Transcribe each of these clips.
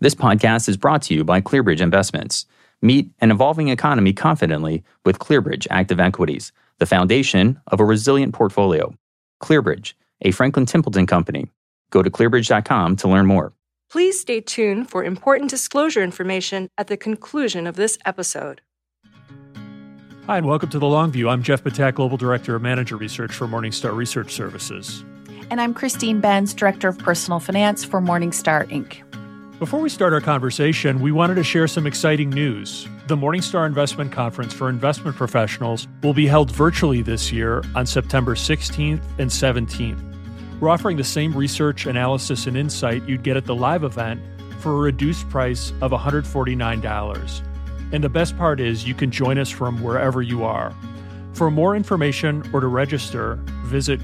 This podcast is brought to you by ClearBridge Investments. Meet an evolving economy confidently with ClearBridge Active Equities, the foundation of a resilient portfolio. ClearBridge, a Franklin Templeton company. Go to clearbridge.com to learn more. Please stay tuned for important disclosure information at the conclusion of this episode. Hi, and welcome to The Long View. I'm Jeff Patak, Global Director of Manager Research for Morningstar Research Services. And I'm Christine Benz, Director of Personal Finance for Morningstar, Inc. Before we start our conversation, we wanted to share some exciting news. The Morningstar Investment Conference for Investment Professionals will be held virtually this year on September 16th and 17th. We're offering the same research, analysis, and insight you'd get at the live event for a reduced price of $149. And the best part is you can join us from wherever you are. For more information or to register, visit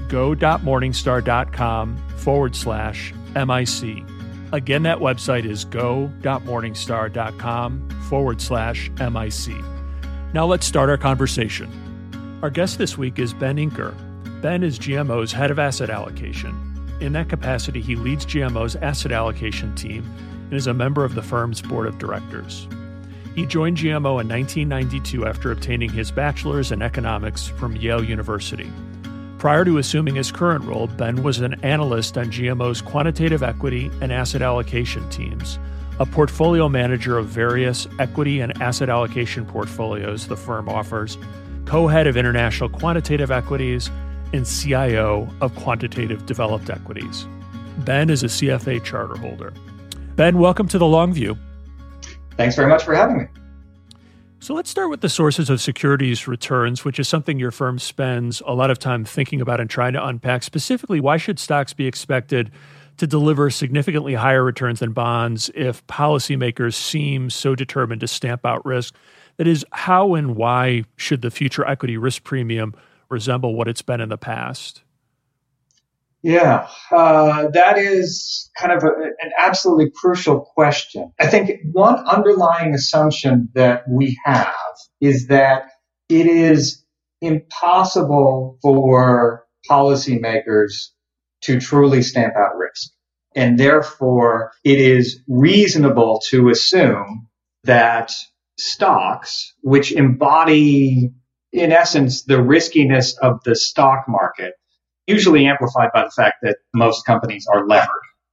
go.morningstar.com/MIC. Again, that website is go.morningstar.com/MIC. Now let's start our conversation. Our guest this week is Ben Inker. Ben is GMO's head of asset allocation. In that capacity, he leads GMO's asset allocation team and is a member of the firm's board of directors. He joined GMO in 1992 after obtaining his bachelor's in economics from Yale University. Prior to assuming his current role, Ben was an analyst on GMO's quantitative equity and asset allocation teams, a portfolio manager of various equity and asset allocation portfolios the firm offers, co-head of international quantitative equities, and CIO of quantitative developed equities. Ben is a CFA charter holder. Ben, welcome to The Long View. Thanks very much for having me. So let's start with the sources of securities returns, which is something your firm spends a lot of time thinking about and trying to unpack. Specifically, why should stocks be expected to deliver significantly higher returns than bonds if policymakers seem so determined to stamp out risk? That is, how and why should the future equity risk premium resemble what it's been in the past? Yeah, that is kind of an absolutely crucial question. I think one underlying assumption that we have is that it is impossible for policymakers to truly stamp out risk. And therefore, it is reasonable to assume that stocks, which embody, in essence, the riskiness of the stock market, usually amplified by the fact that most companies are levered.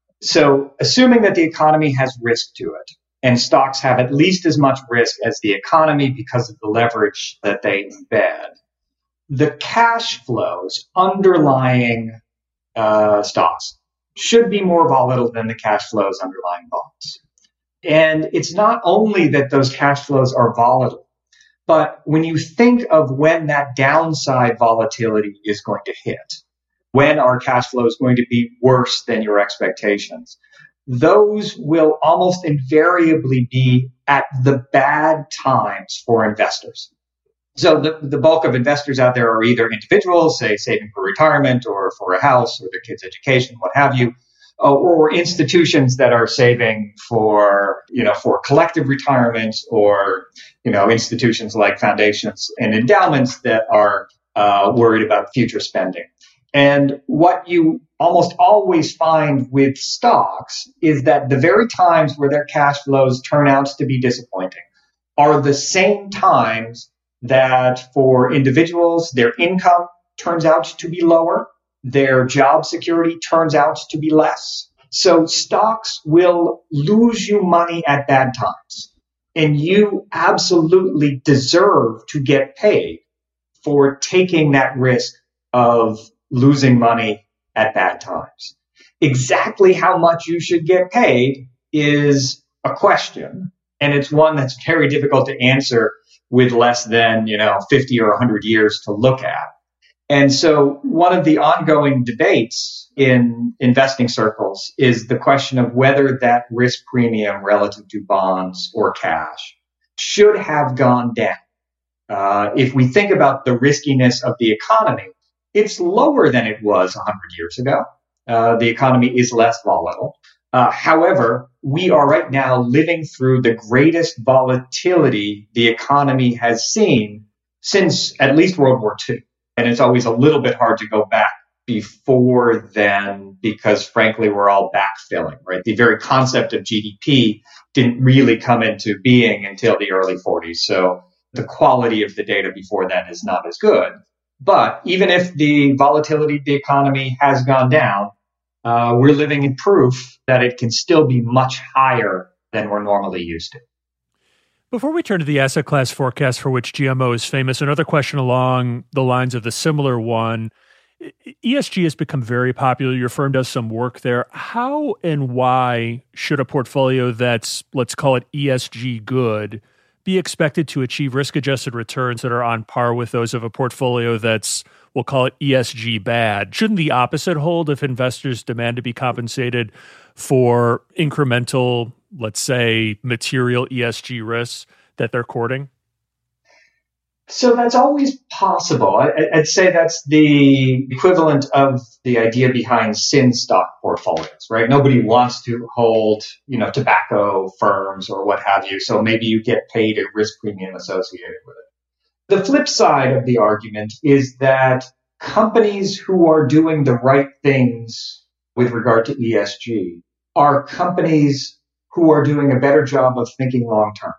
So assuming that the economy has risk to it, and stocks have at least as much risk as the economy because of the leverage that they embed, the cash flows underlying stocks should be more volatile than the cash flows underlying bonds. And it's not only that those cash flows are volatile, but when you think of when that downside volatility is going to hit, when our cash flow is going to be worse than your expectations, those will almost invariably be at the bad times for investors. So the bulk of investors out there are either individuals, say saving for retirement or for a house or their kids' education, what have you, or institutions that are saving for collective retirement, or, institutions like foundations and endowments that are worried about future spending. And what you almost always find with stocks is that the very times where their cash flows turn out to be disappointing are the same times that for individuals, their income turns out to be lower, their job security turns out to be less. So stocks will lose you money at bad times. And you absolutely deserve to get paid for taking that risk of losing money at bad times. Exactly how much you should get paid is a question, and it's one that's very difficult to answer with less than 50 or 100 years to look at. And so one of the ongoing debates in investing circles is the question of whether that risk premium relative to bonds or cash should have gone down. If we think about the riskiness of the economy, it's lower than it was 100 years ago. The economy is less volatile. However, we are right now living through the greatest volatility the economy has seen since at least World War II. And it's always a little bit hard to go back before then because, frankly, we're all backfilling, right? The very concept of GDP didn't really come into being until the early 40s. So the quality of the data before then is not as good. But even if the volatility of the economy has gone down, we're living in proof that it can still be much higher than we're normally used to. Before we turn to the asset class forecast for which GMO is famous, another question along the lines of the similar one. ESG has become very popular. Your firm does some work there. How and why should a portfolio that's, let's call it ESG good, be expected to achieve risk-adjusted returns that are on par with those of a portfolio that's, we'll call it ESG bad? Shouldn't the opposite hold if investors demand to be compensated for incremental, let's say, material ESG risks that they're courting? So that's always possible. I'd say that's the equivalent of the idea behind sin stock portfolios, right? Nobody wants to hold, tobacco firms or what have you. So maybe you get paid a risk premium associated with it. The flip side of the argument is that companies who are doing the right things with regard to ESG are companies who are doing a better job of thinking long term.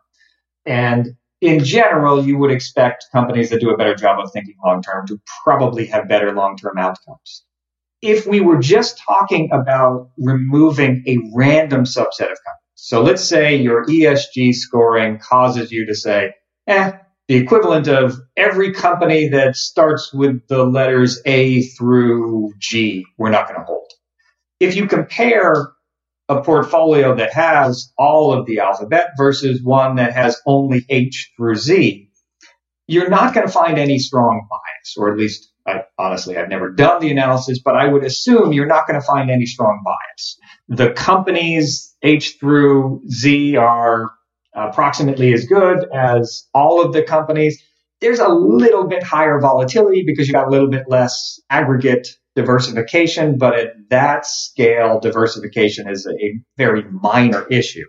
And in general, you would expect companies that do a better job of thinking long term to probably have better long term outcomes. If we were just talking about removing a random subset of companies, so let's say your ESG scoring causes you to say, the equivalent of every company that starts with the letters A through G, we're not going to hold. If you compare a portfolio that has all of the alphabet versus one that has only H through Z, you're not going to find any strong bias, or at least, I've never done the analysis, but I would assume you're not going to find any strong bias. The companies H through Z are approximately as good as all of the companies. There's a little bit higher volatility because you got a little bit less aggregate diversification, but at that scale, diversification is a very minor issue.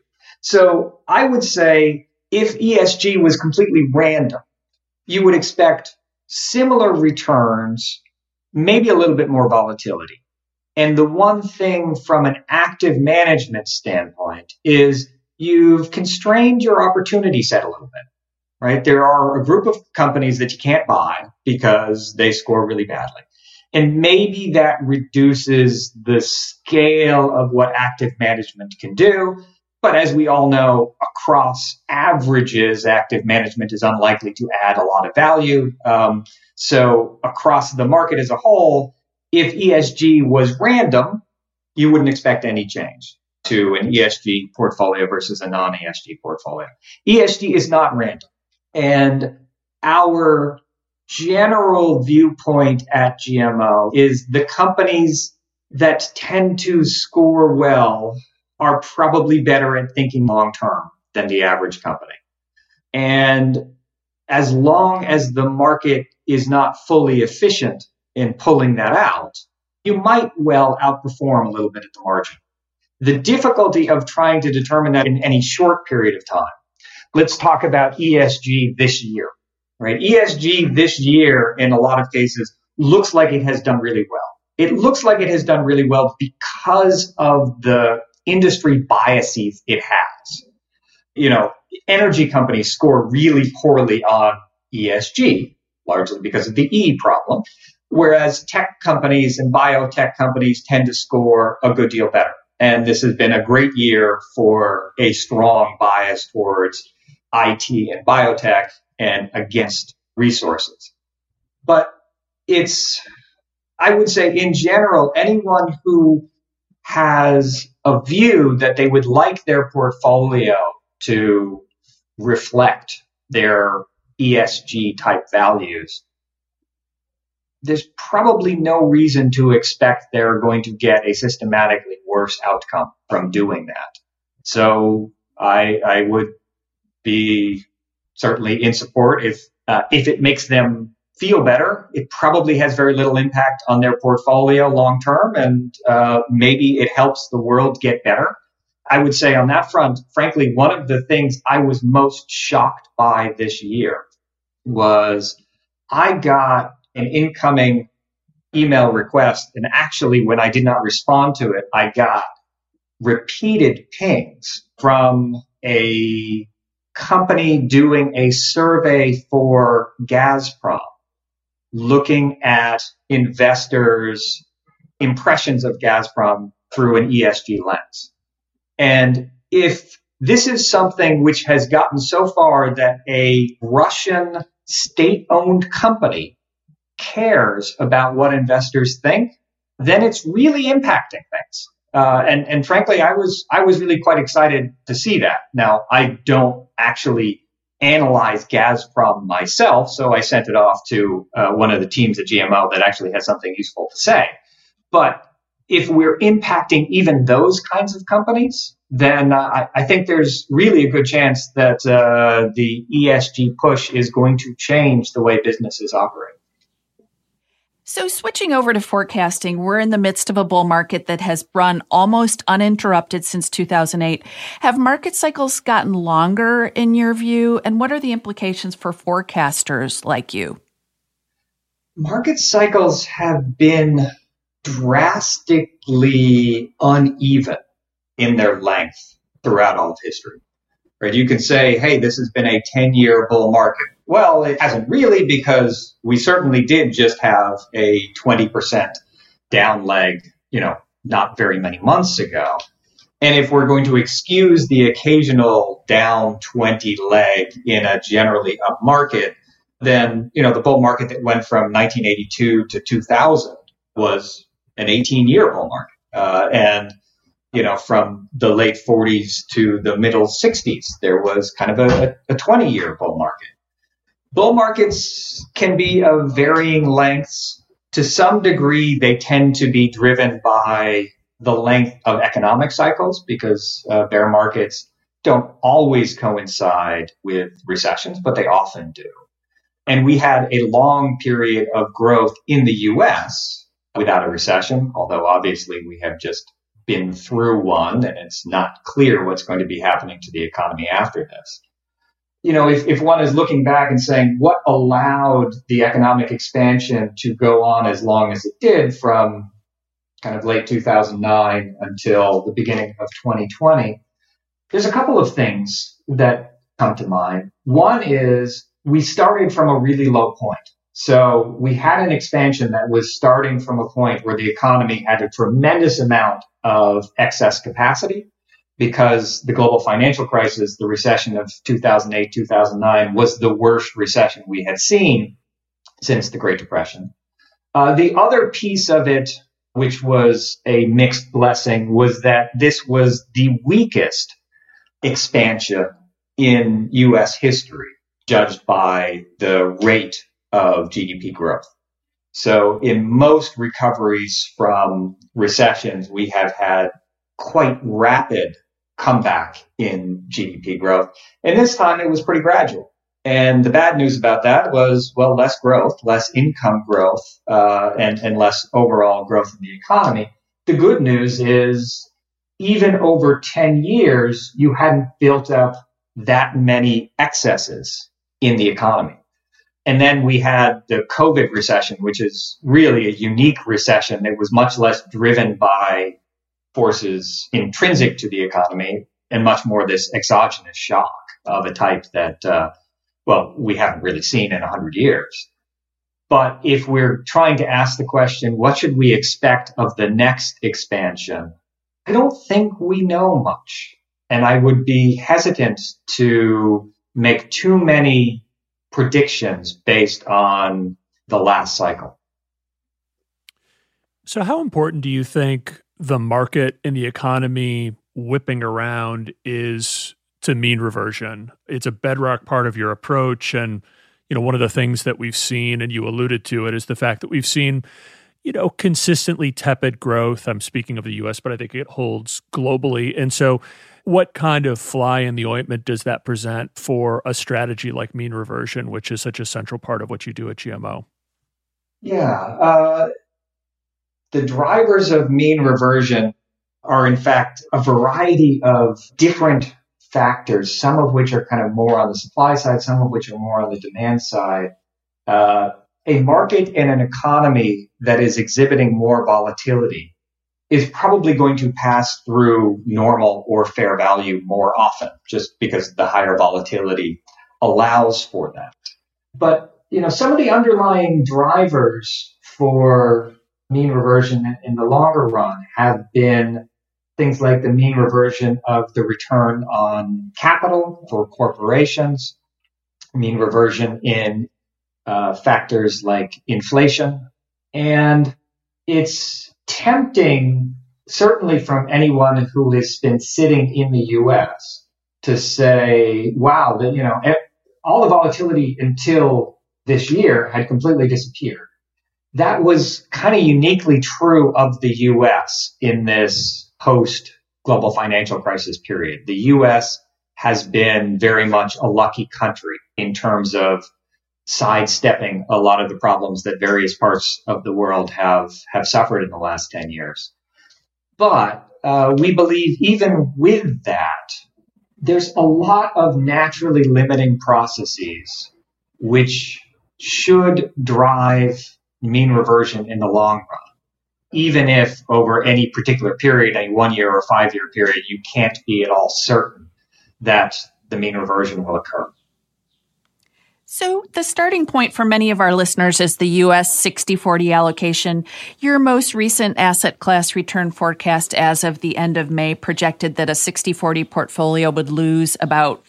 So I would say if ESG was completely random, you would expect similar returns, maybe a little bit more volatility. And the one thing from an active management standpoint is you've constrained your opportunity set a little bit, right? There are a group of companies that you can't buy because they score really badly. And maybe that reduces the scale of what active management can do. But as we all know, across averages, active management is unlikely to add a lot of value. So across the market as a whole, if ESG was random, you wouldn't expect any change to an ESG portfolio versus a non-ESG portfolio. ESG is not random. And our general viewpoint at GMO is the companies that tend to score well are probably better at thinking long term than the average company. And as long as the market is not fully efficient in pulling that out, you might well outperform a little bit at the margin. The difficulty of trying to determine that in any short period of time. Let's talk about ESG this year. Right? ESG this year, in a lot of cases, looks like it has done really well. It looks like it has done really well because of the industry biases it has. Energy companies score really poorly on ESG, largely because of the E problem, whereas tech companies and biotech companies tend to score a good deal better. And this has been a great year for a strong bias towards IT and biotech and against resources. But I would say in general, anyone who has a view that they would like their portfolio to reflect their ESG type values, there's probably no reason to expect they're going to get a systematically worse outcome from doing that. So I would be certainly in support if it makes them feel better. It probably has very little impact on their portfolio long term, and maybe it helps the world get better. I would say on that front, frankly, one of the things I was most shocked by this year was I got an incoming email request. And actually, when I did not respond to it, I got repeated pings from a company doing a survey for Gazprom, looking at investors' impressions of Gazprom through an ESG lens. And if this is something which has gotten so far that a Russian state-owned company cares about what investors think, then it's really impacting things. And frankly, I was really quite excited to see that. Now, I don't actually analyze Gazprom myself, so I sent it off to one of the teams at GMO that actually has something useful to say. But if we're impacting even those kinds of companies, then I think there's really a good chance that the ESG push is going to change the way businesses operate. So switching over to forecasting, we're in the midst of a bull market that has run almost uninterrupted since 2008. Have market cycles gotten longer in your view? And what are the implications for forecasters like you? Market cycles have been drastically uneven in their length throughout all of history. Right? You can say, hey, this has been a 10-year bull market. Well, it hasn't really, because we certainly did just have a 20% down leg, not very many months ago. And if we're going to excuse the occasional down 20 leg in a generally up market, then, the bull market that went from 1982 to 2000 was an 18-year bull market. And from the late 40s to the middle 60s, there was kind of a 20-year bull market. Bull markets can be of varying lengths. To some degree, they tend to be driven by the length of economic cycles, because bear markets don't always coincide with recessions, but they often do. And we had a long period of growth in the U.S. without a recession, although obviously we have just been through one, and it's not clear what's going to be happening to the economy after this. If one is looking back and saying what allowed the economic expansion to go on as long as it did from kind of late 2009 until the beginning of 2020, there's a couple of things that come to mind. One is we started from a really low point. So we had an expansion that was starting from a point where the economy had a tremendous amount of excess capacity, because the global financial crisis, the recession of 2008, 2009, was the worst recession we had seen since the Great Depression. The other piece of it, which was a mixed blessing, was that this was the weakest expansion in U.S. history, judged by the rate of GDP growth. So in most recoveries from recessions, we have had quite rapid comeback in GDP growth. And this time it was pretty gradual. And the bad news about that was, well, less growth, less income growth, and less overall growth in the economy. The good news is, even over 10 years, you hadn't built up that many excesses in the economy. And then we had the COVID recession, which is really a unique recession that was much less driven by forces intrinsic to the economy and much more this exogenous shock of a type that, we haven't really seen in 100 years. But if we're trying to ask the question, what should we expect of the next expansion? I don't think we know much. And I would be hesitant to make too many predictions based on the last cycle. So how important do you think the market and the economy whipping around is to mean reversion? It's a bedrock part of your approach. And, one of the things that we've seen, and you alluded to it, is the fact that we've seen, consistently tepid growth. I'm speaking of the US, but I think it holds globally. And so what kind of fly in the ointment does that present for a strategy like mean reversion, which is such a central part of what you do at GMO? Yeah. The drivers of mean reversion are, in fact, a variety of different factors, some of which are kind of more on the supply side, some of which are more on the demand side. And a market and an economy that is exhibiting more volatility is probably going to pass through normal or fair value more often, just because the higher volatility allows for that. But, some of the underlying drivers for mean reversion in the longer run have been things like the mean reversion of the return on capital for corporations, mean reversion in factors like inflation. And it's tempting, certainly from anyone who has been sitting in the U.S., to say, wow, that, all the volatility until this year had completely disappeared. That was kind of uniquely true of the U.S. in this post-global financial crisis period. The U.S. has been very much a lucky country in terms of sidestepping a lot of the problems that various parts of the world have suffered in the last 10 years. But we believe even with that, there's a lot of naturally limiting processes which should drive mean reversion in the long run. Even if over any particular period, a 1 year or 5 year period, you can't be at all certain that the mean reversion will occur. So the starting point for many of our listeners is the U.S. 60/40 allocation. Your most recent asset class return forecast as of the end of May projected that a 60/40 portfolio would lose about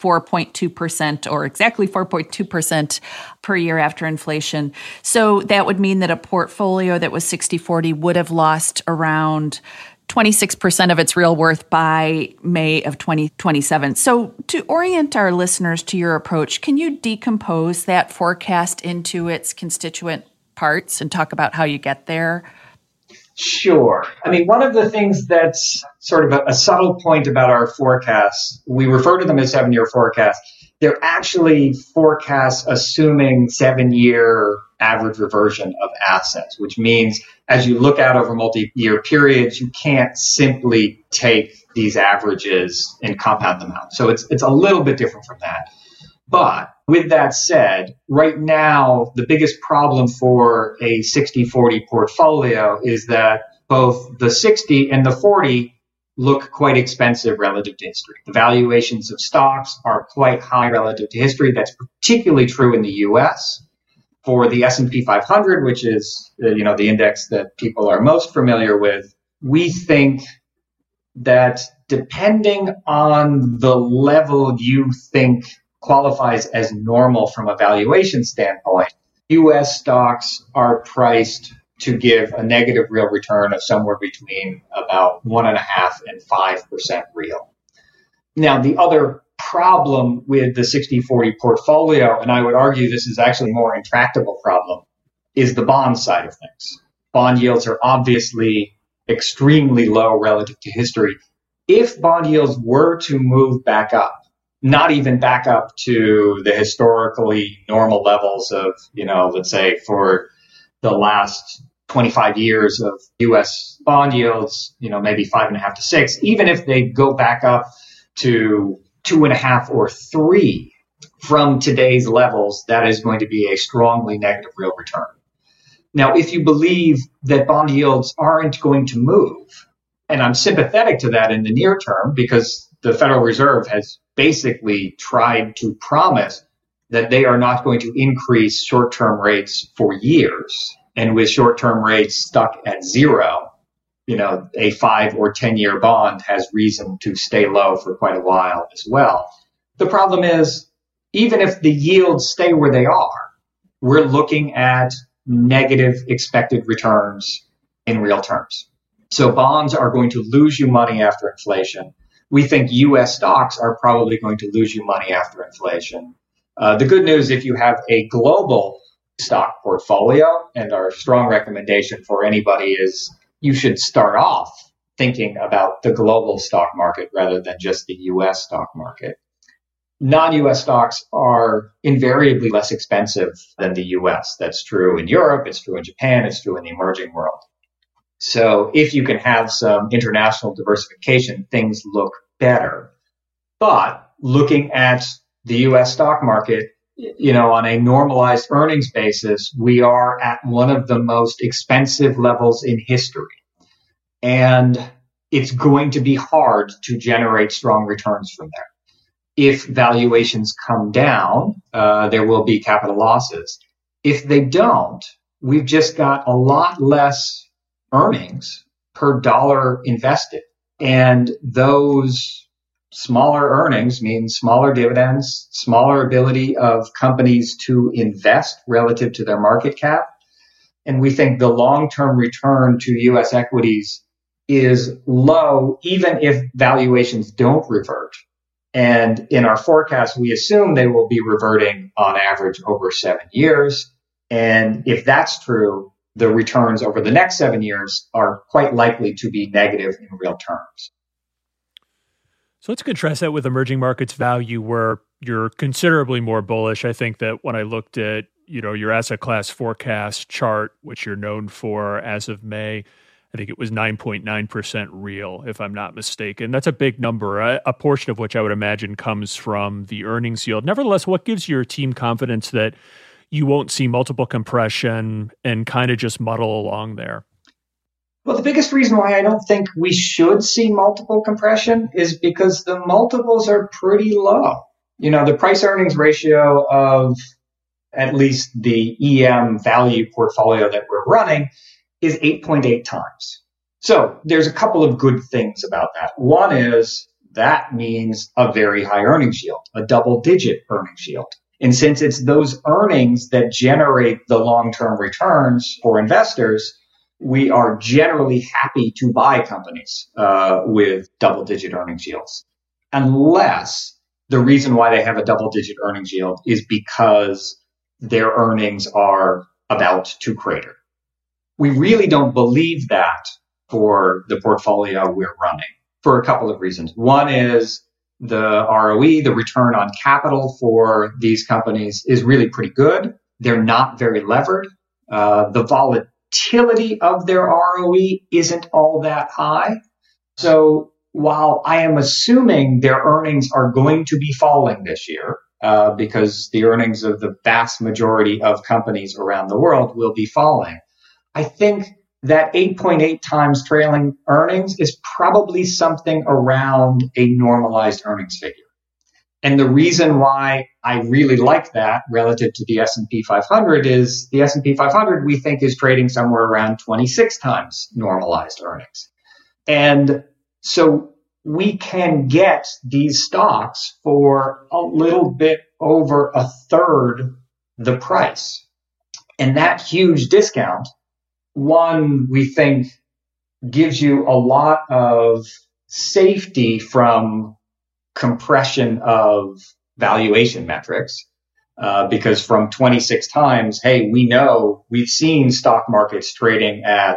4.2% or exactly 4.2% per year after inflation. So that would mean that a portfolio that was 60/40 would have lost around 26% of its real worth by May of 2027. So to orient our listeners to your approach, can you decompose that forecast into its constituent parts and talk about how you get there? Sure. One of the things that's sort of a subtle point about our forecasts, we refer to them as 7-year forecasts. They're actually forecasts assuming 7-year average reversion of assets, which means as you look out over multi-year periods, you can't simply take these averages and compound them out. So it's a little bit different from that. But with that said, right now, the biggest problem for a 60/40 portfolio is that both the 60 and the 40 look quite expensive relative to history. The valuations of stocks are quite high relative to history. That's particularly true in the U.S. For the S&P 500, which is the index that people are most familiar with, we think that depending on the level you think qualifies as normal from a valuation standpoint, U.S. stocks are priced to give a negative real return of somewhere between about 1.5% and 5% real. Now, the other problem with the 60/40 portfolio, and I would argue this is actually a more intractable problem, is the bond side of things. Bond yields are obviously extremely low relative to history. If bond yields were to move back up, not even back up to the historically normal levels of, let's say for the last 25 years of U.S. bond yields, maybe 5.5 to 6, even if they go back up to 2.5 or 3 from today's levels, that is going to be a strongly negative real return. Now, if you believe that bond yields aren't going to move, and I'm sympathetic to that in the near term because the Federal Reserve has basically tried to promise that they are not going to increase short-term rates for years. And with short-term rates stuck at 0, a 5 or 10-year bond has reason to stay low for quite a while as well. The problem is, even if the yields stay where they are, we're looking at negative expected returns in real terms. So bonds are going to lose you money after inflation. We think U.S. stocks are probably going to lose you money after inflation. The good news, if you have a global stock portfolio, and our strong recommendation for anybody is you should start off thinking about the global stock market rather than just the U.S. stock market. Non-U.S. stocks are invariably less expensive than the U.S. That's true in Europe, it's true in Japan, it's true in the emerging world. So if you can have some international diversification, things look better. But looking at the U.S. stock market, on a normalized earnings basis, we are at one of the most expensive levels in history. And it's going to be hard to generate strong returns from there. If valuations come down, there will be capital losses. If they don't, we've just got a lot less earnings per dollar invested. And those smaller earnings mean smaller dividends, smaller ability of companies to invest relative to their market cap. And we think the long-term return to U.S. equities is low, even if valuations don't revert. And in our forecast, we assume they will be reverting on average over 7 years. And if that's true, the returns over the next 7 years are quite likely to be negative in real terms. So let's contrast that with emerging markets value, where you're considerably more bullish. I think that when I looked at, your asset class forecast chart, which you're known for as of May, I think it was 9.9% real, if I'm not mistaken. That's a big number, a portion of which I would imagine comes from the earnings yield. Nevertheless, what gives your team confidence that you won't see multiple compression and kind of just muddle along there? Well, the biggest reason why I don't think we should see multiple compression is because the multiples are pretty low. The price earnings ratio of at least the EM value portfolio that we're running is 8.8 times. So there's a couple of good things about that. One is that means a very high earnings yield, a double-digit earnings yield. And since it's those earnings that generate the long-term returns for investors, we are generally happy to buy companies with double-digit earnings yields, unless the reason why they have a double-digit earnings yield is because their earnings are about to crater. We really don't believe that for the portfolio we're running for a couple of reasons. One is the ROE, the return on capital for these companies, is really pretty good. They're not very levered. The volatility of their ROE isn't all that high. So while I am assuming their earnings are going to be falling this year, because the earnings of the vast majority of companies around the world will be falling, I think that 8.8 times trailing earnings is probably something around a normalized earnings figure. And the reason why I really like that relative to the S&P 500 is the S&P 500 we think is trading somewhere around 26 times normalized earnings. And so we can get these stocks for a little bit over a third the price. And that huge discount, one, we think gives you a lot of safety from compression of valuation metrics, because from 26 times, hey, we know we've seen stock markets trading at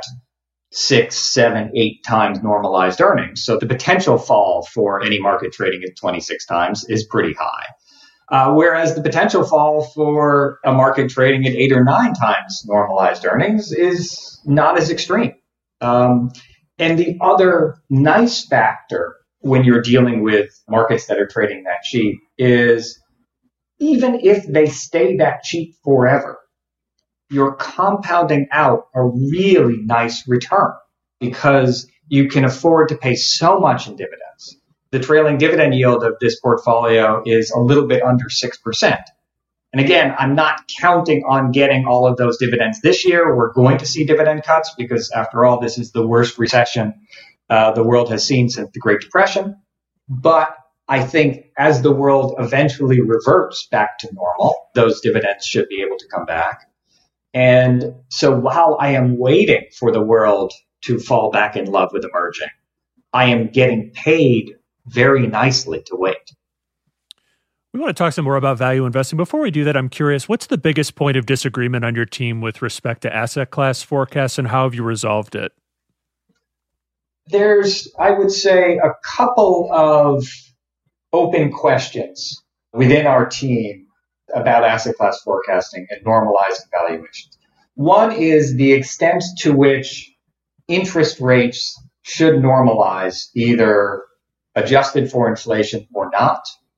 6, 7, 8 times normalized earnings. So the potential fall for any market trading at 26 times is pretty high. Whereas the potential fall for a market trading at 8 or 9 times normalized earnings is not as extreme. And the other nice factor when you're dealing with markets that are trading that cheap is even if they stay that cheap forever, you're compounding out a really nice return because you can afford to pay so much in dividends. The trailing dividend yield of this portfolio is a little bit under 6%. And again, I'm not counting on getting all of those dividends this year. We're going to see dividend cuts because, after all, this is the worst recession the world has seen since the Great Depression. But I think as the world eventually reverts back to normal, those dividends should be able to come back. And so while I am waiting for the world to fall back in love with emerging, I am getting paid very nicely to wait. We want to talk some more about value investing. Before we do that, I'm curious, what's the biggest point of disagreement on your team with respect to asset class forecasts, and how have you resolved it? There's, I would say, a couple of open questions within our team about asset class forecasting and normalizing valuations. One is the extent to which interest rates should normalize, either adjusted for inflation or not.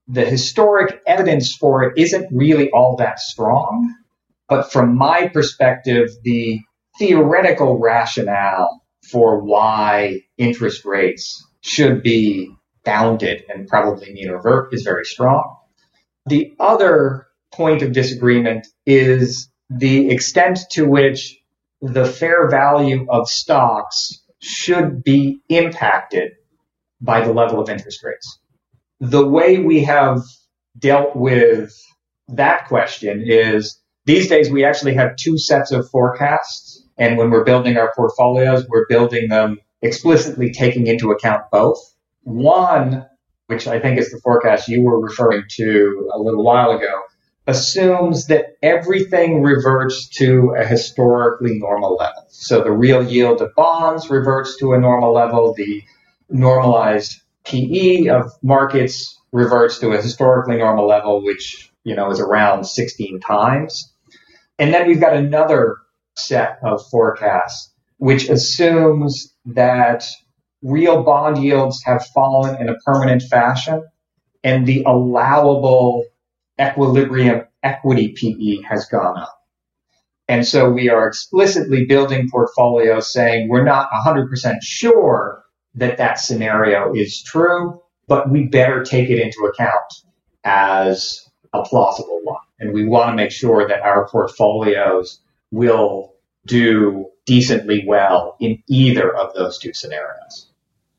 the historic evidence for it isn't really all that strong. But from my perspective, the theoretical rationale for why interest rates should be bounded and probably mean revert is very strong. The other point of disagreement is the extent to which the fair value of stocks should be impacted by the level of interest rates. The way we have dealt with that question is these days we actually have two sets of forecasts. And when we're building our portfolios, we're building them explicitly taking into account both. One, which I think is the forecast you were referring to a little while ago, assumes that everything reverts to a historically normal level. So the real yield of bonds reverts to a normal level. The normalized PE of markets reverts to a historically normal level, which, is around 16 times. And then we've got another set of forecasts, which assumes that real bond yields have fallen in a permanent fashion and the allowable equilibrium equity PE has gone up. And so we are explicitly building portfolios saying we're not 100% sure that that scenario is true, but we better take it into account as a plausible one. And we want to make sure that our portfolios will do decently well in either of those two scenarios.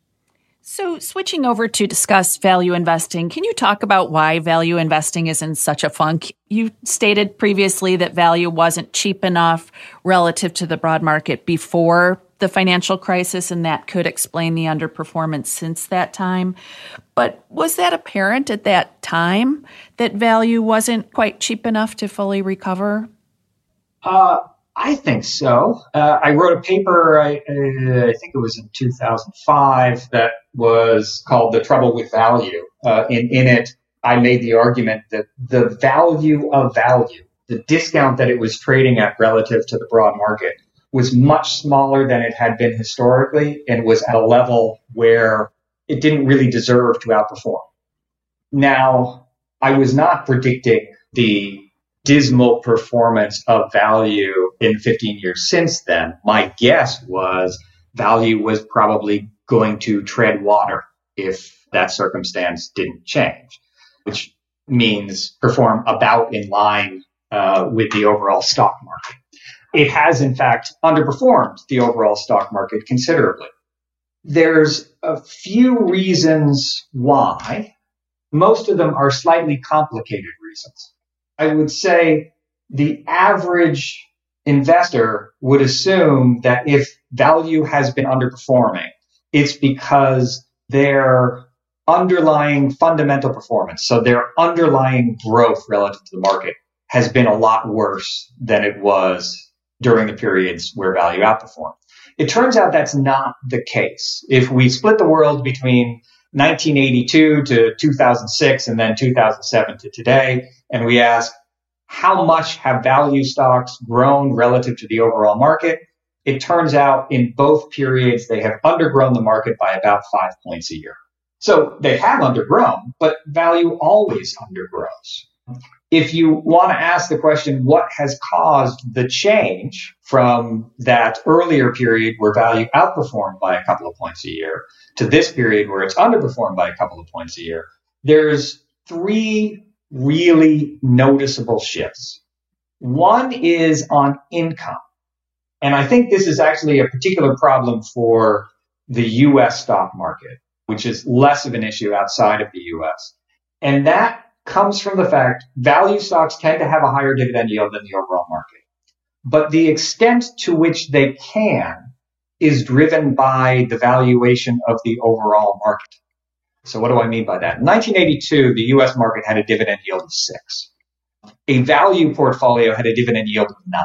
So switching over to discuss value investing, can you talk about why value investing is in such a funk? You stated previously that value wasn't cheap enough relative to the broad market before the financial crisis, and that could explain the underperformance since that time. But was that apparent at that time, that value wasn't quite cheap enough to fully recover? I think so. I wrote a paper, I think it was in 2005, that was called The Trouble with Value. In it, I made the argument that the value of value, the discount that it was trading at relative to the broad market, was much smaller than it had been historically and was at a level where it didn't really deserve to outperform. Now, I was not predicting the dismal performance of value in 15 years since then. My guess was value was probably going to tread water if that circumstance didn't change, which means perform about in line with the overall stock market. It has, in fact, underperformed the overall stock market considerably. There's a few reasons why. Most of them are slightly complicated reasons. I would say the average investor would assume that if value has been underperforming, it's because their underlying fundamental performance, so their underlying growth relative to the market, has been a lot worse than it was during the periods where value outperformed. It turns out that's not the case. If we split the world between 1982 to 2006 and then 2007 to today, and we ask, how much have value stocks grown relative to the overall market? It turns out in both periods, they have undergrown the market by about 5 points a year. So they have undergrown, but value always undergrows. If you want to ask the question, what has caused the change from that earlier period where value outperformed by a couple of points a year to this period where it's underperformed by a couple of points a year, there's three really noticeable shifts. One is on income. And I think this is actually a particular problem for the U.S. stock market, which is less of an issue outside of the U.S. And that comes from the fact value stocks tend to have a higher dividend yield than the overall market. But the extent to which they can is driven by the valuation of the overall market. So what do I mean by that? In 1982, the U.S. market had a dividend yield of 6. A value portfolio had a dividend yield of 9.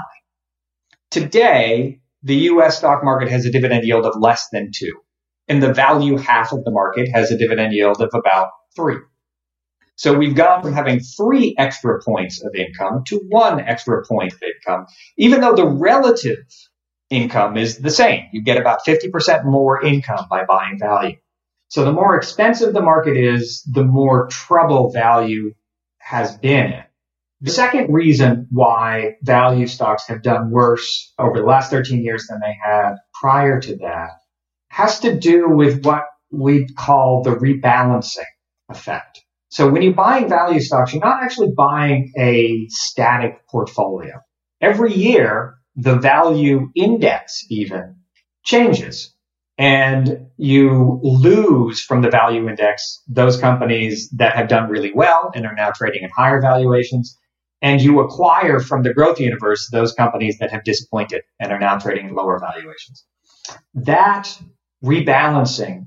Today, the U.S. stock market has a dividend yield of less than 2. And the value half of the market has a dividend yield of about 3. So we've gone from having 3 extra points of income to 1 extra point of income, even though the relative income is the same. You get about 50% more income by buying value. So the more expensive the market is, the more trouble value has been in. The second reason why value stocks have done worse over the last 13 years than they had prior to that has to do with what we call the rebalancing effect. So when you're buying value stocks, you're not actually buying a static portfolio. Every year, the value index even changes. And you lose from the value index those companies that have done really well and are now trading at higher valuations. And you acquire from the growth universe those companies that have disappointed and are now trading at lower valuations. That rebalancing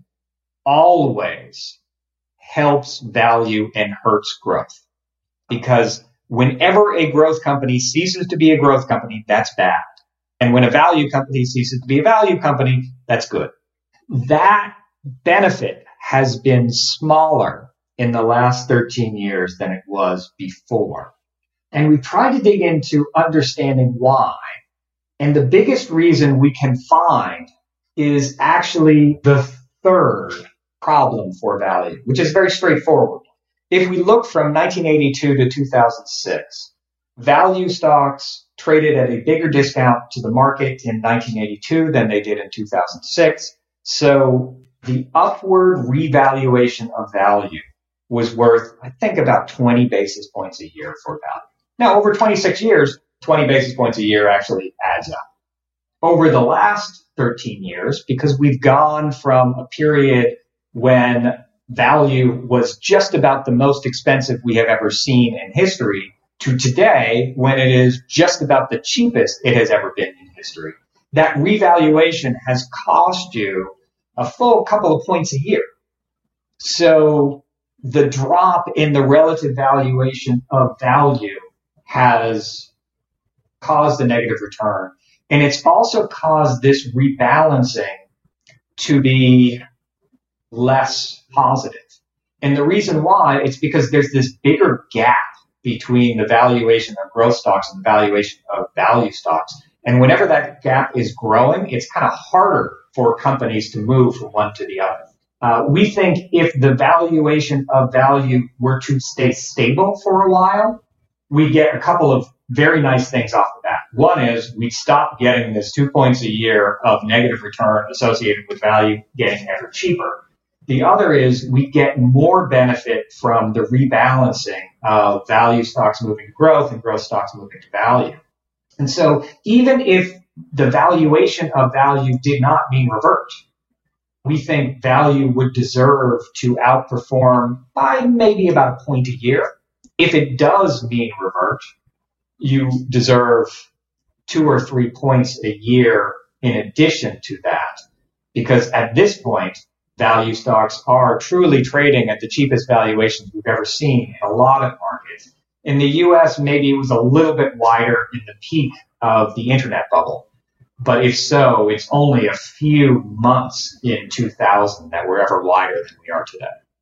always helps value and hurts growth. Because whenever a growth company ceases to be a growth company, that's bad. And when a value company ceases to be a value company, that's good. That benefit has been smaller in the last 13 years than it was before. And we've tried to dig into understanding why. And the biggest reason we can find is actually the third problem for value, which is very straightforward. If we look from 1982 to 2006, value stocks traded at a bigger discount to the market in 1982 than they did in 2006. So the upward revaluation of value was worth, I think, about 20 basis points a year for value. Now, over 26 years, 20 basis points a year actually adds up. Over the last 13 years, because we've gone from a period when value was just about the most expensive we have ever seen in history to today when it is just about the cheapest it has ever been in history. That revaluation has cost you a full couple of points a year. So the drop in the relative valuation of value has caused a negative return. And it's also caused this rebalancing to be less positive. And the reason why, it's because there's this bigger gap between the valuation of growth stocks and the valuation of value stocks. And whenever that gap is growing, it's kind of harder for companies to move from one to the other. We think if the valuation of value were to stay stable for a while, we get a couple of very nice things off the bat. One is we stop getting this 2 points a year of negative return associated with value getting ever cheaper. The other is we get more benefit from the rebalancing of value stocks moving to growth and growth stocks moving to value. And so even if the valuation of value did not mean revert, we think value would deserve to outperform by maybe about a point a year. If it does mean revert, you deserve 2 or 3 points a year in addition to that, because at this point, value stocks are truly trading at the cheapest valuations we've ever seen in a lot of markets. In the US, maybe it was a little bit wider in the peak of the internet bubble. But if so, it's only a few months in 2000 that were ever wider than we are today.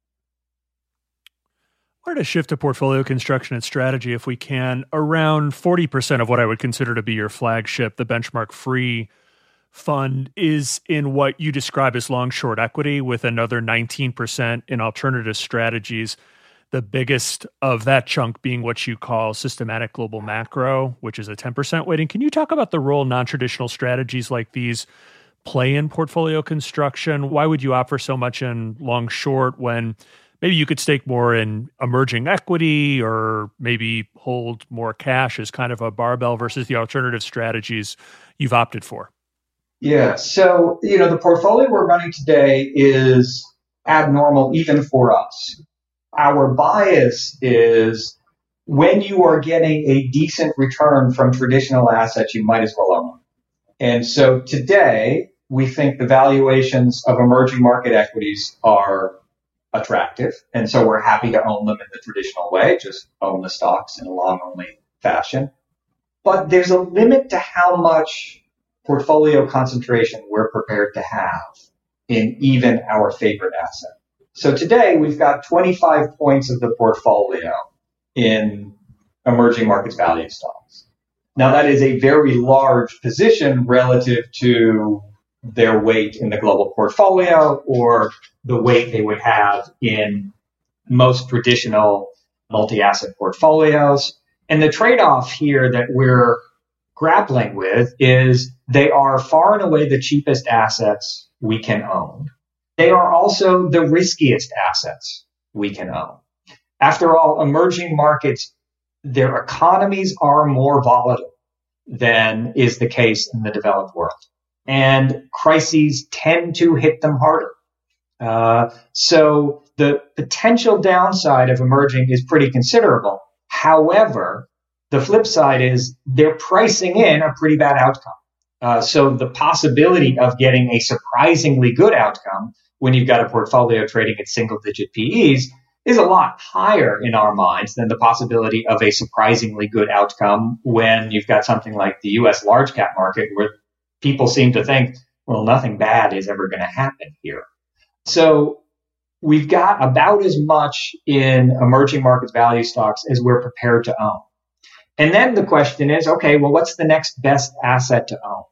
I wanted to shift to portfolio construction and strategy if we can. Around 40% of what I would consider to be your flagship, the Benchmark Free fund, is in what you describe as long-short equity, with another 19% in alternative strategies. The biggest of that chunk being what you call systematic global macro, which is a 10% weighting. Can you talk about the role non-traditional strategies like these play in portfolio construction? Why would you opt for so much in long-short when maybe you could stake more in emerging equity or maybe hold more cash as kind of a barbell versus the alternative strategies you've opted for? Yeah. So, the portfolio we're running today is abnormal even for us. Our bias is when you are getting a decent return from traditional assets, you might as well own them. And so today, we think the valuations of emerging market equities are attractive. And so we're happy to own them in the traditional way, just own the stocks in a long-only fashion. But there's a limit to how much portfolio concentration we're prepared to have in even our favorite asset. So today we've got 25 points of the portfolio in emerging markets value stocks. Now that is a very large position relative to their weight in the global portfolio or the weight they would have in most traditional multi-asset portfolios. And the trade-off here that we're grappling with is they are far and away the cheapest assets we can own. They are also the riskiest assets we can own. After all, emerging markets, their economies are more volatile than is the case in the developed world. And crises tend to hit them harder. So the potential downside of emerging is pretty considerable. However, the flip side is they're pricing in a pretty bad outcome. So the possibility of getting a surprisingly good outcome when you've got a portfolio trading at single-digit PEs is a lot higher in our minds than the possibility of a surprisingly good outcome when you've got something like the U.S. large cap market where people seem to think, well, nothing bad is ever going to happen here. So we've got about as much in emerging markets value stocks as we're prepared to own. And then the question is, okay, well, what's the next best asset to own?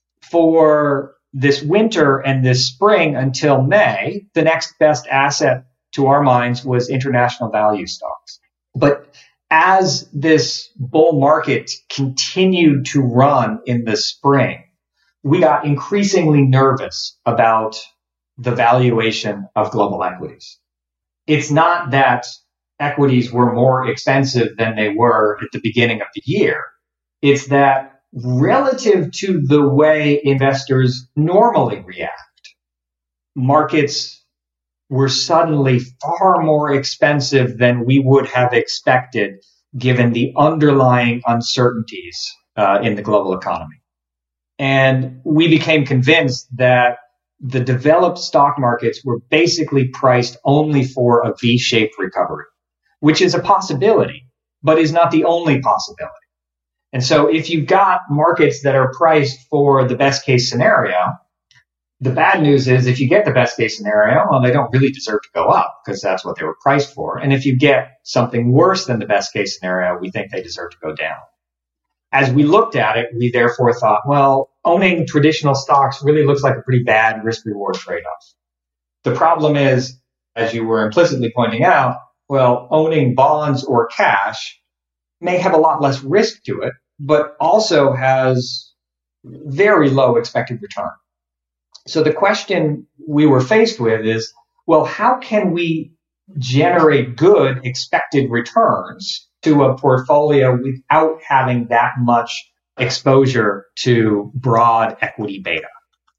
For this winter and this spring until May, the next best asset to our minds was international value stocks. But as this bull market continued to run in the spring, we got increasingly nervous about the valuation of global equities. It's not that equities were more expensive than they were at the beginning of the year. It's that relative to the way investors normally react, markets were suddenly far more expensive than we would have expected given the underlying uncertainties in the global economy. And we became convinced that the developed stock markets were basically priced only for a V-shaped recovery, which is a possibility, but is not the only possibility. And so if you've got markets that are priced for the best case scenario, the bad news is if you get the best case scenario, well, they don't really deserve to go up because that's what they were priced for. And if you get something worse than the best case scenario, we think they deserve to go down. As we looked at it, we therefore thought, well, owning traditional stocks really looks like a pretty bad risk-reward trade-off. The problem is, as you were implicitly pointing out, well, owning bonds or cash may have a lot less risk to it, but also has very low expected return. So the question we were faced with is, well, how can we generate good expected returns to a portfolio without having that much exposure to broad equity beta?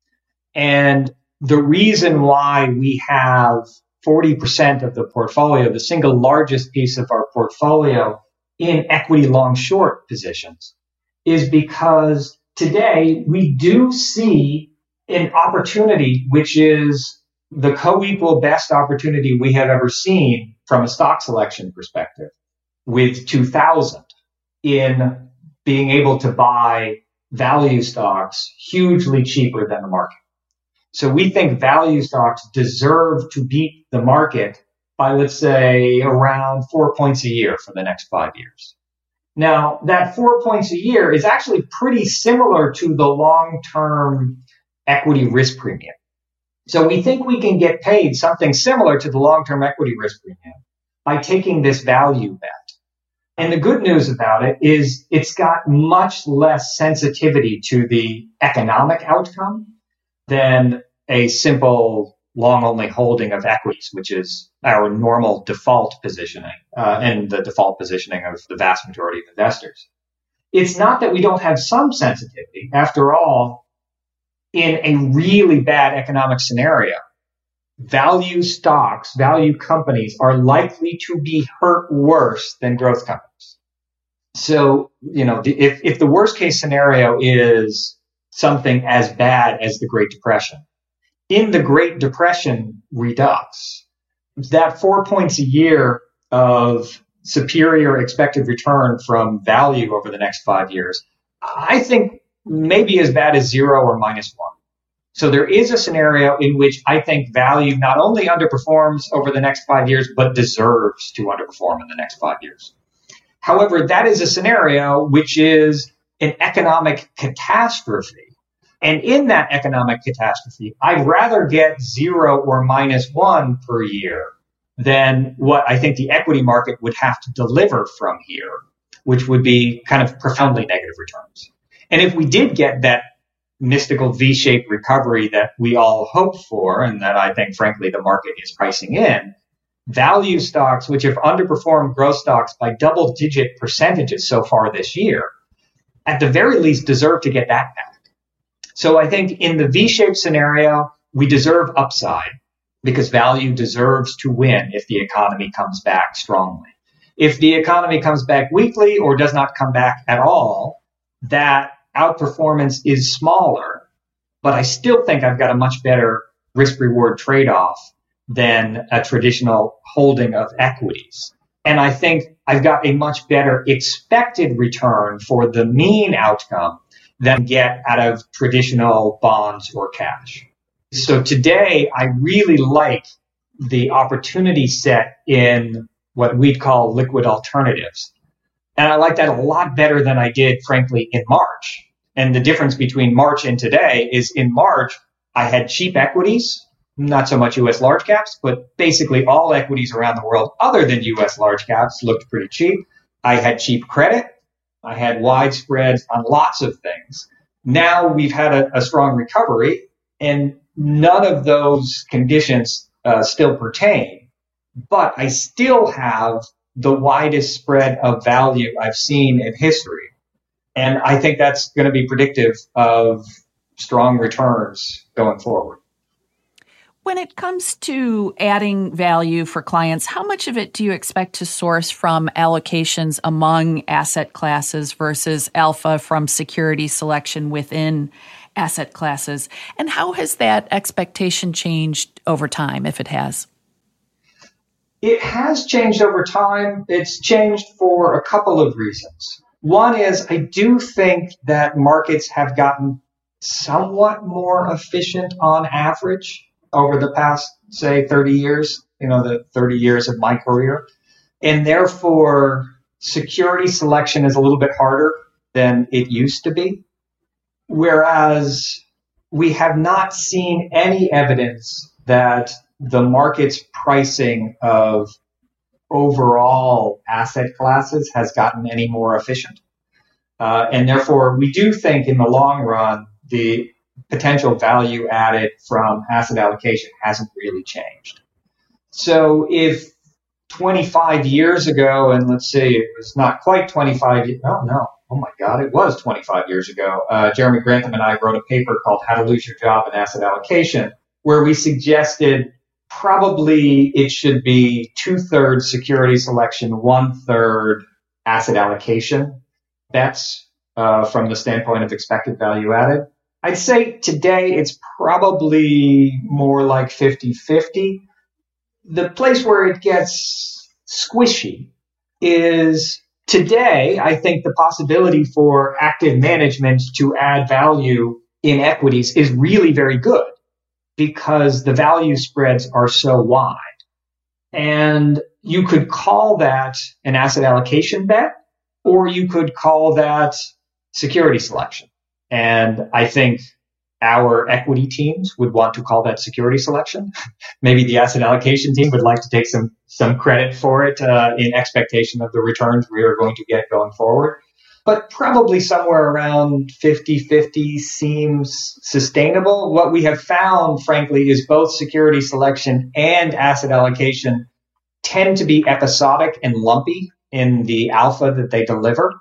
And the reason why we have 40% of the portfolio, the single largest piece of our portfolio, in equity long-short positions is because today we do see an opportunity which is the co-equal best opportunity we have ever seen from a stock selection perspective with 2000 in being able to buy value stocks hugely cheaper than the market. So we think value stocks deserve to beat the market by, let's say, around 4 points a year for the next 5 years. Now, that 4 points a year is actually pretty similar to the long-term equity risk premium. So we think we can get paid something similar to the long-term equity risk premium by taking this value bet. And the good news about it is it's got much less sensitivity to the economic outcome than a simple long-only holding of equities, which is our normal default positioning and the default positioning of the vast majority of investors. It's not that we don't have some sensitivity. After all, in a really bad economic scenario, value stocks, value companies are likely to be hurt worse than growth companies. So, if the worst case scenario is something as bad as the Great Depression, in the Great Depression redux, that 4 points a year of superior expected return from value over the next 5 years, I think maybe as bad as 0 or -1. So there is a scenario in which I think value not only underperforms over the next 5 years, but deserves to underperform in the next 5 years. However, that is a scenario which is an economic catastrophe And in that economic catastrophe, I'd rather get 0 or -1 per year than what I think the equity market would have to deliver from here, which would be kind of profoundly negative returns. And if we did get that mystical V-shaped recovery that we all hope for, and that I think, frankly, the market is pricing in, value stocks, which have underperformed growth stocks by double-digit percentages so far this year, at the very least deserve to get that back. So I think in the V-shaped scenario, we deserve upside because value deserves to win if the economy comes back strongly. If the economy comes back weakly or does not come back at all, that outperformance is smaller, but I still think I've got a much better risk-reward trade-off than a traditional holding of equities. And I think I've got a much better expected return for the mean outcome than get out of traditional bonds or cash. So today, I really like the opportunity set in what we'd call liquid alternatives. And I like that a lot better than I did, frankly, in March. And the difference between March and today is in March, I had cheap equities, not so much U.S. large caps, but basically all equities around the world other than U.S. large caps looked pretty cheap. I had cheap credit. I had wide spreads on lots of things. Now we've had a strong recovery, and none of those conditions still pertain. But I still have the widest spread of value I've seen in history. And I think that's going to be predictive of strong returns going forward. When it comes to adding value for clients, how much of it do you expect to source from allocations among asset classes versus alpha from security selection within asset classes? And how has that expectation changed over time, if it has? It has changed over time. It's changed for a couple of reasons. One is I do think that markets have gotten somewhat more efficient on average over the past, say, 30 years, the 30 years of my career. And therefore, security selection is a little bit harder than it used to be. Whereas we have not seen any evidence that the market's pricing of overall asset classes has gotten any more efficient. And therefore, we do think in the long run, the potential value added from asset allocation hasn't really changed. So if 25 years ago, and let's say it was not quite 25 years, oh my God, it was 25 years ago, Jeremy Grantham and I wrote a paper called How to Lose Your Job in Asset Allocation, where we suggested probably it should be 2/3 security selection, 1/3 asset allocation. That's from the standpoint of expected value added. I'd say today it's probably more like 50-50. The place where it gets squishy is today, I think the possibility for active management to add value in equities is really very good because the value spreads are so wide. And you could call that an asset allocation bet, or you could call that security selection. And I think our equity teams would want to call that security selection. Maybe the asset allocation team would like to take some credit for it in expectation of the returns we are going to get going forward. But probably somewhere around 50-50 seems sustainable. What we have found, frankly, is both security selection and asset allocation tend to be episodic and lumpy in the alpha that they deliver.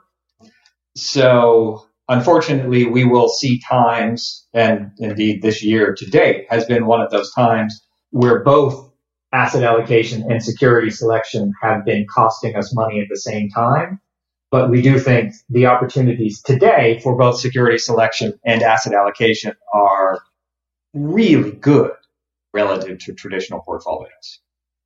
So unfortunately, we will see times, and indeed this year to date has been one of those times, where both asset allocation and security selection have been costing us money at the same time. But we do think the opportunities today for both security selection and asset allocation are really good relative to traditional portfolios.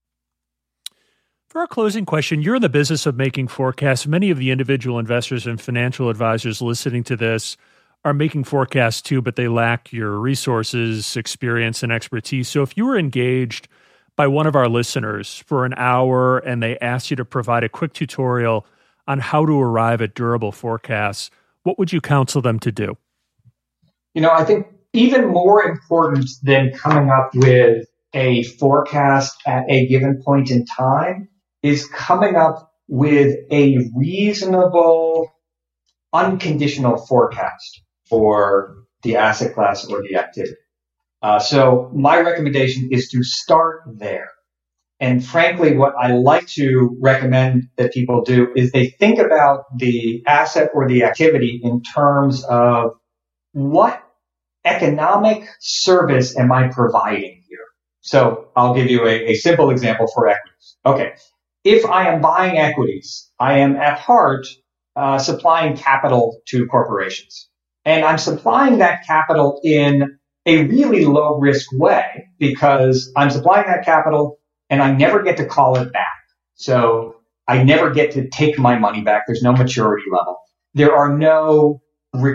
For our closing question, you're in the business of making forecasts. Many of the individual investors and financial advisors listening to this are making forecasts too, but they lack your resources, experience, and expertise. So if you were engaged by one of our listeners for an hour and they asked you to provide a quick tutorial on how to arrive at durable forecasts, what would you counsel them to do? I think even more important than coming up with a forecast at a given point in time is coming up with a reasonable, unconditional forecast for the asset class or the activity. So my recommendation is to start there. And frankly, what I like to recommend that people do is they think about the asset or the activity in terms of what economic service am I providing here? So I'll give you a simple example for equities. Okay. If I am buying equities, I am at heart supplying capital to corporations. And I'm supplying that capital in a really low risk way because I'm supplying that capital and I never get to call it back. So I never get to take my money back. There's no maturity level. There are no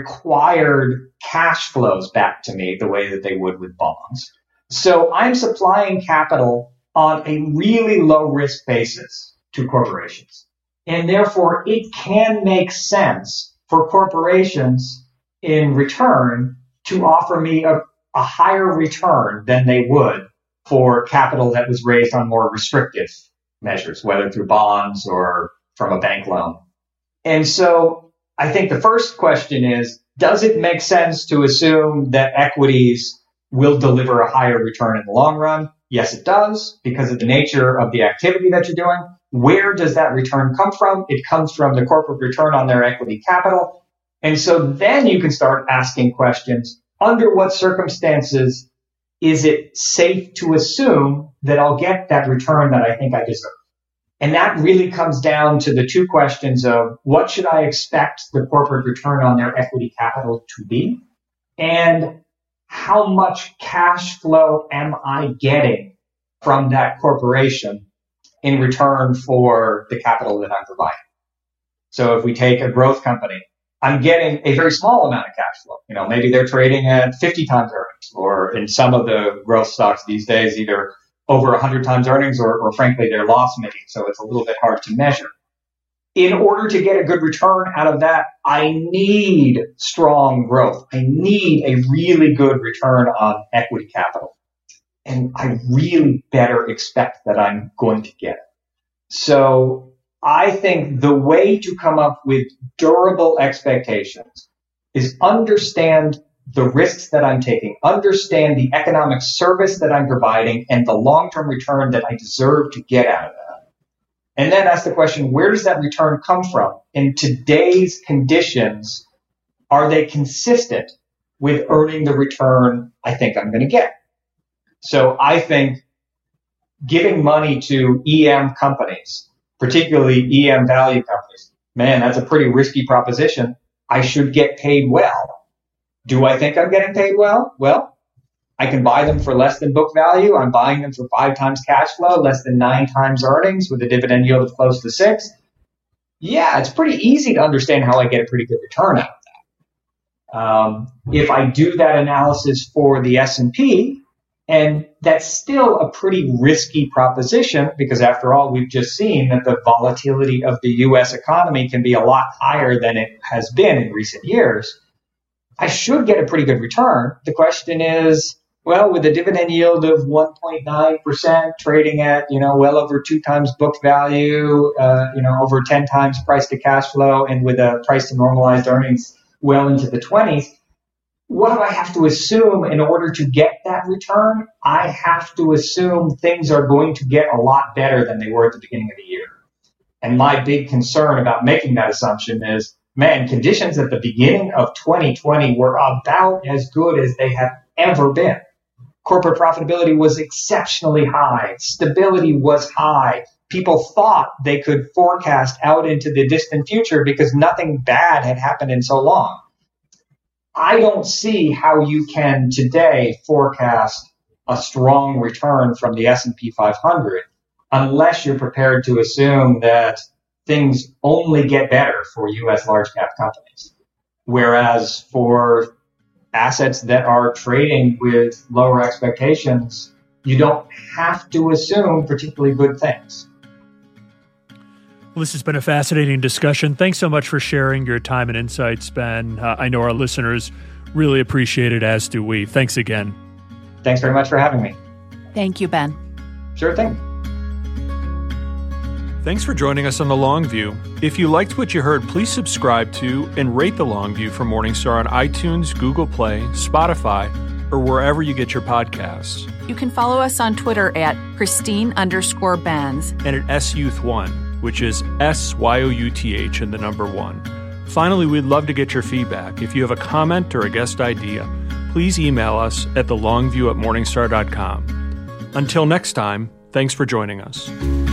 required cash flows back to me the way that they would with bonds. So I'm supplying capital on a really low risk basis to corporations. And therefore, it can make sense for corporations in return to offer me a higher return than they would for capital that was raised on more restrictive measures, whether through bonds or from a bank loan. And so I think the first question is, does it make sense to assume that equities will deliver a higher return in the long run? Yes, it does, because of the nature of the activity that you're doing. Where does that return come from? It comes from the corporate return on their equity capital. And so then you can start asking questions. Under what circumstances is it safe to assume that I'll get that return that I think I deserve? And that really comes down to the two questions of what should I expect the corporate return on their equity capital to be? And how much cash flow am I getting from that corporation in return for the capital that I'm providing? So if we take a growth company, I'm getting a very small amount of cash flow. Maybe they're trading at 50 times earnings, or in some of the growth stocks these days, either over 100 times earnings or frankly, they're loss making. So it's a little bit hard to measure. In order to get a good return out of that, I need strong growth. I need a really good return on equity capital. And I really better expect that I'm going to get it. So I think the way to come up with durable expectations is understand the risks that I'm taking, understand the economic service that I'm providing, and the long-term return that I deserve to get out of that. And then ask the question, where does that return come from? In today's conditions, are they consistent with earning the return I think I'm going to get? So I think giving money to EM companies, particularly EM value companies, man, that's a pretty risky proposition. I should get paid well. Do I think I'm getting paid well? Well, I can buy them for less than book value. I'm buying them for 5 times cash flow, less than 9 times earnings with a dividend yield of close to 6. Yeah, it's pretty easy to understand how I get a pretty good return out of that. If I do that analysis for the S&P, and that's still a pretty risky proposition because after all, we've just seen that the volatility of the U.S. economy can be a lot higher than it has been in recent years. I should get a pretty good return. The question is, well, with a dividend yield of 1.9%, trading at, well over 2 times book value, over 10 times price to cash flow, and with a price to normalized earnings well into the 20s, what do I have to assume in order to get that return? I have to assume things are going to get a lot better than they were at the beginning of the year. And my big concern about making that assumption is, man, conditions at the beginning of 2020 were about as good as they have ever been. Corporate profitability was exceptionally high. Stability was high. People thought they could forecast out into the distant future because nothing bad had happened in so long. I don't see how you can today forecast a strong return from the S&P 500 unless you're prepared to assume that things only get better for U.S. large cap companies. Whereas for assets that are trading with lower expectations, you don't have to assume particularly good things. Well, this has been a fascinating discussion. Thanks so much for sharing your time and insights, Ben. I know our listeners Really appreciate it, as do we. Thanks again. Thanks very much for having me. Thank you, Ben. Sure thing. Thanks for joining us on The Long View. If you liked what you heard, please subscribe to and rate The Long View from Morningstar on iTunes, Google Play, Spotify, or wherever you get your podcasts. You can follow us on Twitter at Christine_Benz. And at SYouth1, which is SYOUTH and the number 1. Finally, we'd love to get your feedback. If you have a comment or a guest idea, please email us at thelongview@morningstar.com. Until next time, thanks for joining us.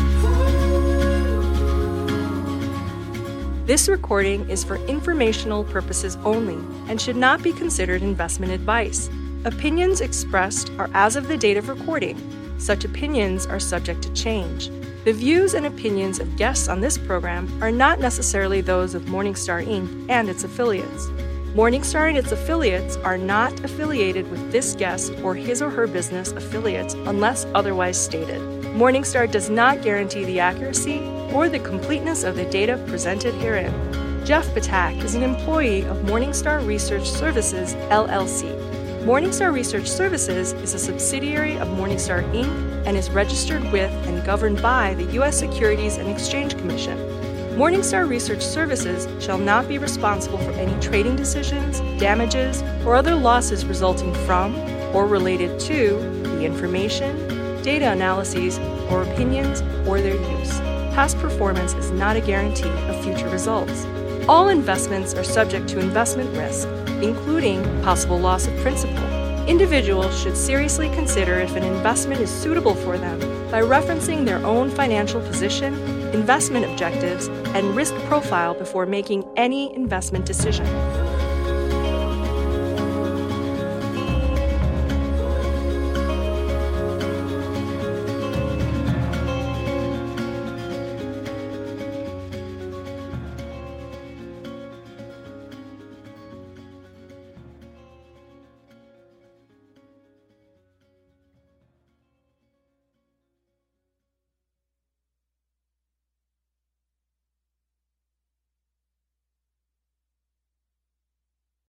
This recording is for informational purposes only and should not be considered investment advice. Opinions expressed are as of the date of recording. Such opinions are subject to change. The views and opinions of guests on this program are not necessarily those of Morningstar Inc. and its affiliates. Morningstar and its affiliates are not affiliated with this guest or his or her business affiliates unless otherwise stated. Morningstar does not guarantee the accuracy or the completeness of the data presented herein. Jeff Batak is an employee of Morningstar Research Services, LLC. Morningstar Research Services is a subsidiary of Morningstar Inc. and is registered with and governed by the U.S. Securities and Exchange Commission. Morningstar Research Services shall not be responsible for any trading decisions, damages, or other losses resulting from or related to the information, data analyses, or opinions or their use. Past performance is not a guarantee of future results. All investments are subject to investment risk, including possible loss of principal. Individuals should seriously consider if an investment is suitable for them by referencing their own financial position, investment objectives, and risk profile before making any investment decision.